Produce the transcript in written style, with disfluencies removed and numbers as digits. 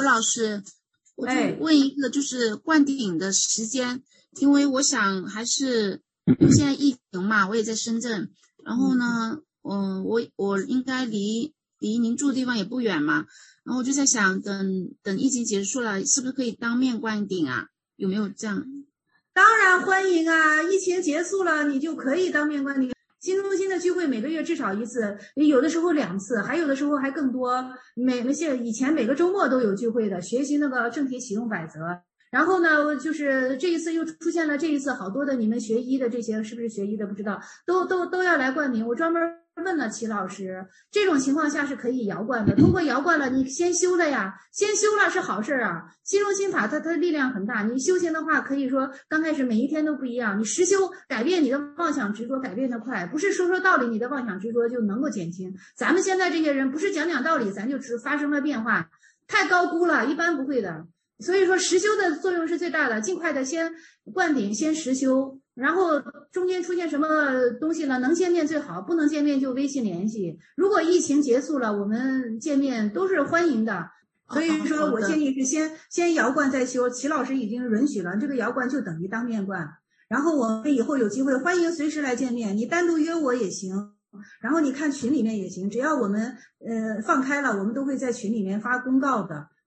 郭老师，我就哎， 问一个，就是灌顶的时间，因为我想还是现在疫情嘛，我也在深圳，然后呢，我应该离您住的地方也不远嘛，然后我就在想，等疫情结束了，是不是可以当面灌顶啊？有没有这样？ 当然欢迎啊！疫情结束了，你就可以当面观礼。新中心的聚会每个月至少一次，有的时候2次，还有的时候还更多。以前每个周末都有聚会的，学习那个正题启动百则。然后呢，就是这一次又出现了，这一次好多的你们学医的这些，是不是学医的不知道，都要来灌顶。我专门问了齐老师，这种情况下是可以摇灌的。通过摇灌了，你先修了呀，先修了是好事啊。心中心法它的力量很大，你修行的话，可以说刚开始每一天都不一样。你实修改变你的妄想执着，改变的快，不是说道理，你的妄想执着就能够减轻。咱们现在这些人不是讲道理，咱就只发生了变化，太高估了，一般不会的。所以说实修的作用是最大的，尽快的先灌顶，先实修，然后中间出现什么东西了，能见面最好，不能见面就微信联系。如果疫情结束了，我们见面都是欢迎的。所以说我建议是先摇灌再修。齐老师已经允许了，这个摇灌就等于当面灌。然后我们以后有机会，欢迎随时来见面，你单独约我也行。然后你看群里面也行，只要我们放开了，我们都会在群里面发公告的。